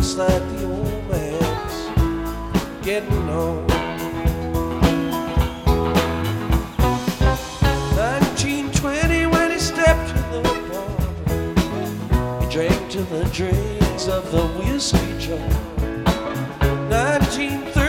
looks like the old man's getting on. 1920 when he stepped to the bar, he drank to the dregs of the whiskey jar. 1930